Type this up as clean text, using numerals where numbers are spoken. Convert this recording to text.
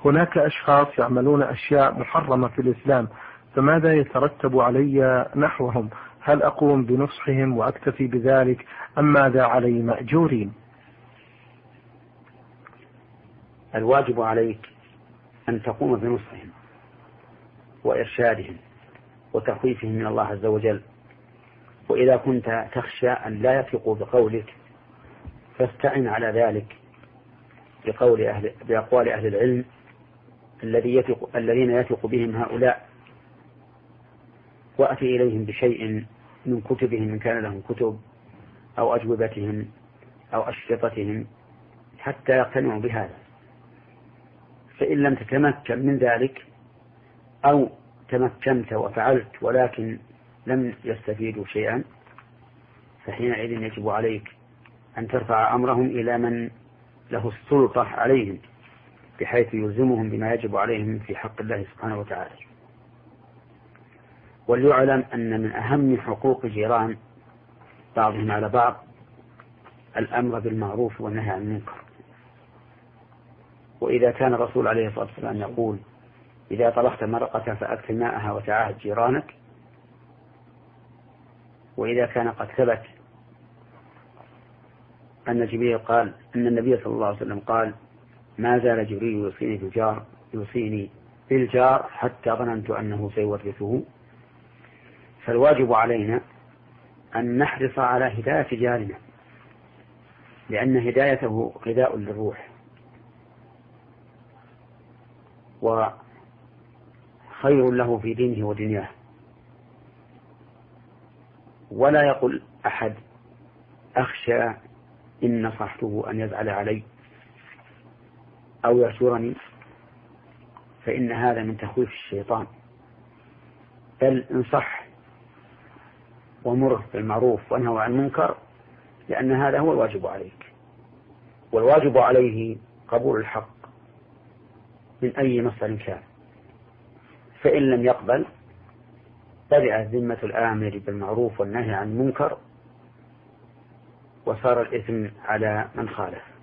هناك أشخاص يعملون أشياء محرمة في الإسلام، فماذا يترتب علي نحوهم؟ هل أقوم بنصحهم وأكتفي بذلك أم ماذا علي مأجورين؟ الواجب عليك أن تقوم بنصحهم وإرشادهم وتخويفهم من الله عز وجل. وإذا كنت تخشى أن لا يثقوا بقولك فاستعن على ذلك بأقوال أهل العلم الذين يثق بهم هؤلاء، وأتي إليهم بشيء من كتبهم إن كان لهم كتب أو أجوبتهم أو أشرطتهم حتى يقتنعوا بهذا. فإن لم تتمكن من ذلك أو تمكنت وفعلت ولكن لم يستفيدوا شيئا، فحينئذ يجب عليك أن ترفع أمرهم إلى من له السلطة عليهم بحيث يلزمهم بما يجب عليهم في حق الله سبحانه وتعالى. وليعلم أن من أهم حقوق الجيران بعضهم على بعض الأمر بالمعروف والنهي عن المنكر. وإذا كان الرسول عليه الصلاة والسلام يقول إذا طلقت مرقة فأكل ماءها وتعاهد جيرانك، وإذا كان قد ثبت أن جبريل قال أن النبي صلى الله عليه وسلم قال ما زال جبريل يوصيني بالجار حتى ظننت أنه سيورثه، فالواجب علينا أن نحرص على هداية جارنا، لأن هدايته غذاء للروح وخير له في دينه ودنياه. ولا يقول أحد أخشى إن نصحته أن يزعل علي أو يأسرني، فإن هذا من تخويف الشيطان، بل انصح ومره بالمعروف وانهى عن المنكر، لأن هذا هو الواجب عليك. والواجب عليه قبول الحق من أي مصدر كان، فإن لم يقبل برئت ذمة الآمر بالمعروف والنهي عن المنكر وصار الإثم على من خالف.